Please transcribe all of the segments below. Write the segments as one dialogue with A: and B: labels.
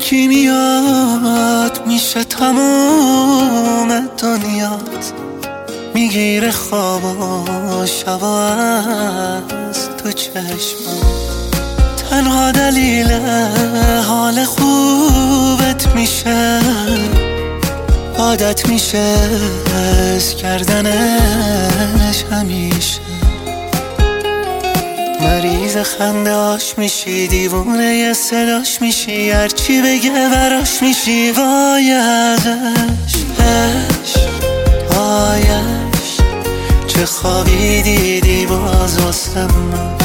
A: یکی میاد میشه تمام دنیات، میگیره خواب و شبا از تو چشمات. تنها دلیل حال خوبت میشه، عادت میشه حس کردنش همیشه. مریض خنده هاش میشی، دیوونه ی صداش میشی، هرچی بگه براش میشی. وای ازش وایش، چه خوابی دیدی باز واسه من،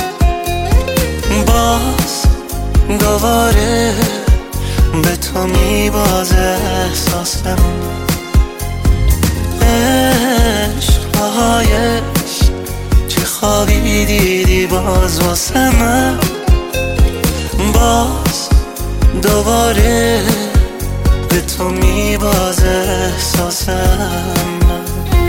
A: باز دوباره به تو میبازه احساس من. عشق چه خوابی دیدی باز واسه من، باز دوباره به تو میبازه احساس من.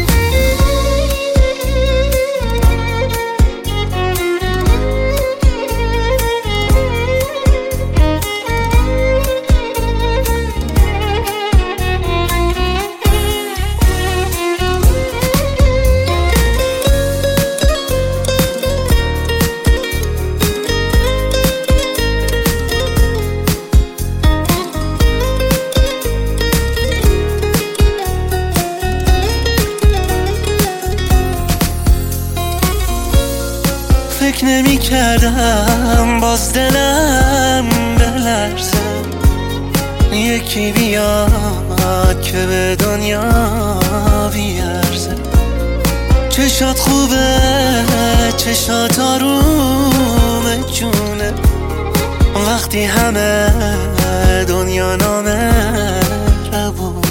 A: فکر نمی کردم باز دلم بلرزه، یکی بیاد که به دنیا بیارزه. چشات خوبه، چشات آروم جونه، وقتی همه دنیا نامه ربونه.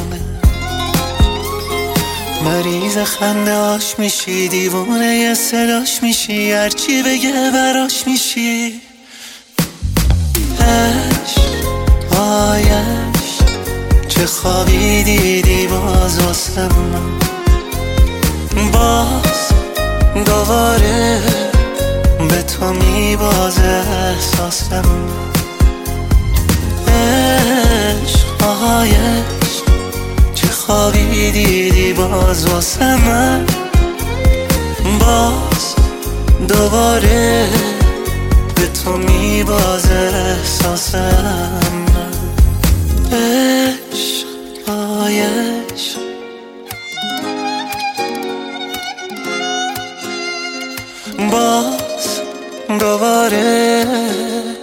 A: مریض خنده هاش میشی، دیوونه ی صداش میشی، هرچی بگه براش میشی. وایش چه خوابی دیدی باز واسه من، باز دوباره به تو میبازه احساس من. چه خوابی دیدی باز واسه من، باز دوباره به تو میبازه احساس من. عشق عشق باز دوباره